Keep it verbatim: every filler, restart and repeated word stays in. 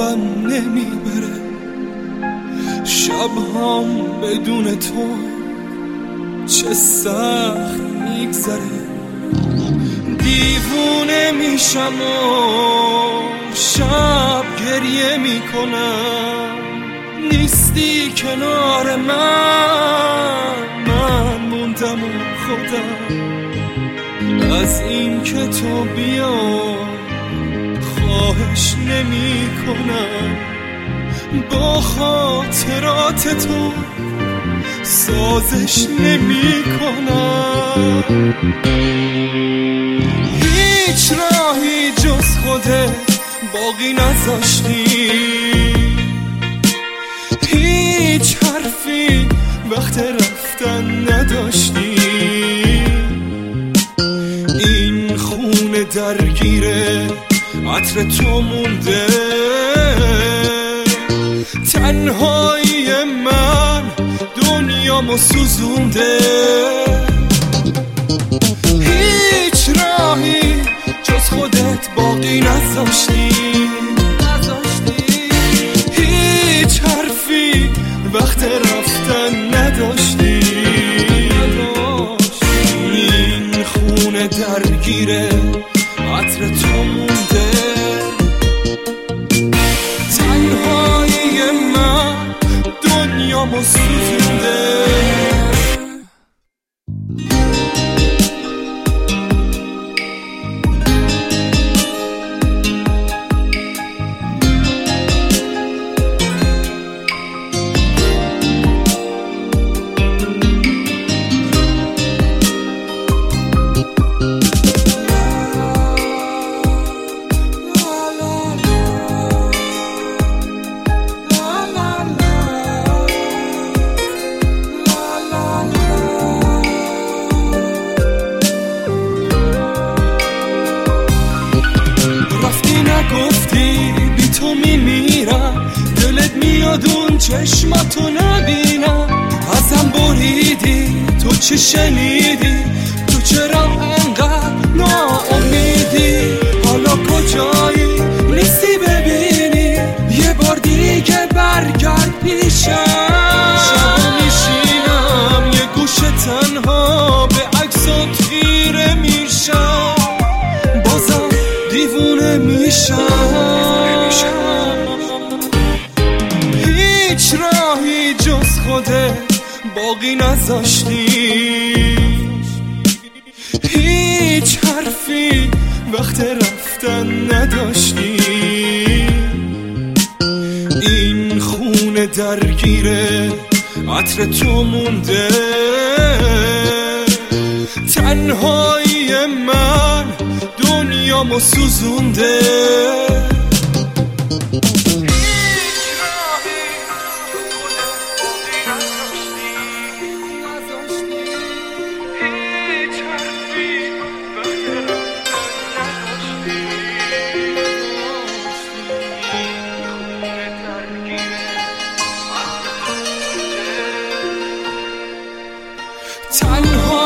حالم نمیبره، شب هم بدون تو چه سخت میگذره. دیوونه میشم و شب گریه میکنم، نیستی کنار من، من موندم و خودم از این که تو بیا خواهش نمی کنم. با خاطرات تو سازش نمی کنم. هیچ راهی جز خودت باقی نذاشتی، هیچ حرفی وقت رفتن نداشتی. این خونه درگیره عطر تو مونده، تنهایی من دنیامو سوزونده. هیچ راهی جز خودت باقی نذاشتی، هیچ حرفی وقت رفتن نداشتی. این خونه درگیره عطر تو مونده، تنهایی من دنیامو سوزونده. گفتی بی تو میمیرم، دلت میاد اون چشماتو نبینم. ازم بریدی تو چه شنیدی، تو چرا انقدر ناامیدی؟ حالا کجایی نیستی ببینی، یه بار دیگه برگرد پیشم. شبا میشینم یه گوشه تنها به عکسات خیره میشم، بازم دیوونه میشم. هیچ راهی جز خودت باقی نذاشتی، هیچ حرفی وقت رفتن نداشتی. این خونه درگیره عطر تو مونده، تنهایی من دنیامو سوزونده. تنها